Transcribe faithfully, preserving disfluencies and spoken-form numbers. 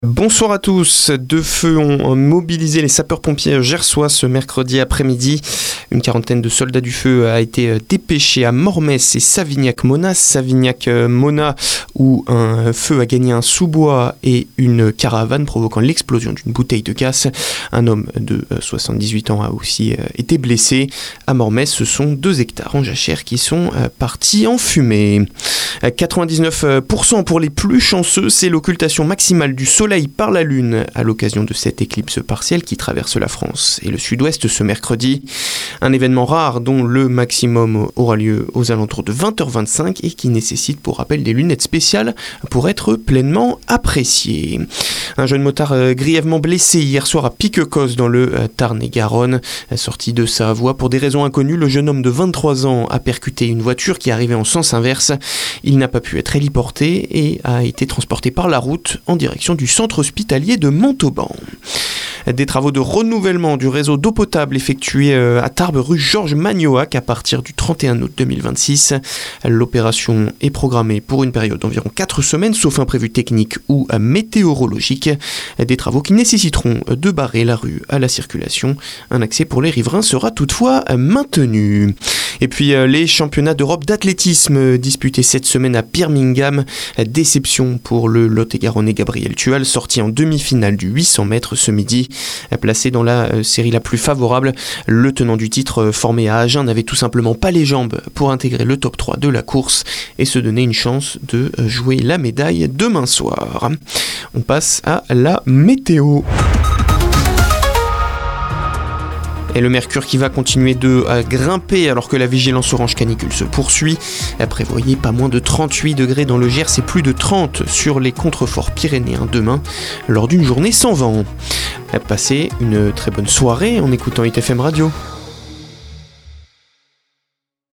Bonsoir à tous. Deux feux ont mobilisé les sapeurs-pompiers gersois ce mercredi après-midi. Une quarantaine de soldats du feu a été dépêchée à Mormès et Savignac-Mona. Savignac-Mona où un feu a gagné un sous-bois et une caravane provoquant l'explosion d'une bouteille de gaz. Un homme de soixante-dix-huit ans a aussi été blessé. À Mormès, ce sont deux hectares en jachère qui sont partis en fumée. quatre-vingt-dix-neuf pour cent pour les plus chanceux, c'est l'occultation maximale du soleil par la Lune à l'occasion de cette éclipse partielle qui traverse la France et le sud-ouest ce mercredi. Un événement rare dont le maximum aura lieu aux alentours de vingt heures vingt-cinq et qui nécessite pour rappel des lunettes spéciales pour être pleinement apprécié. Un jeune motard grièvement blessé hier soir à Piquecos dans le Tarn-et-Garonne. Sorti de sa voie pour des raisons inconnues, le jeune homme de vingt-trois ans a percuté une voiture qui arrivait en sens inverse. Il n'a pas pu être héliporté et a été transporté par la route en direction du centre hospitalier de Montauban. Des travaux de renouvellement du réseau d'eau potable effectués à Tarbes rue Georges Magnoac à partir du trente et un août deux mille vingt-six. L'opération est programmée pour une période d'environ quatre semaines, sauf imprévu technique ou météorologique. Des travaux qui nécessiteront de barrer la rue à la circulation. Un accès pour les riverains sera toutefois maintenu. Et puis les championnats d'Europe d'athlétisme disputés cette semaine à Birmingham. Déception pour le Lot-et-Garonnais Gabriel Tual, sorti en demi-finale du huit cents mètres ce midi. Placé dans la série la plus favorable, le tenant du titre formé à Agen n'avait tout simplement pas les jambes pour intégrer le top trois de la course et se donner une chance de jouer la médaille demain soir. On passe à la météo. Et le mercure qui va continuer de grimper alors que la vigilance orange canicule se poursuit. Prévoyez pas moins de trente-huit degrés dans le Gers et plus de trente sur les contreforts pyrénéens demain lors d'une journée sans vent. Passez une très bonne soirée en écoutant I T F M Radio.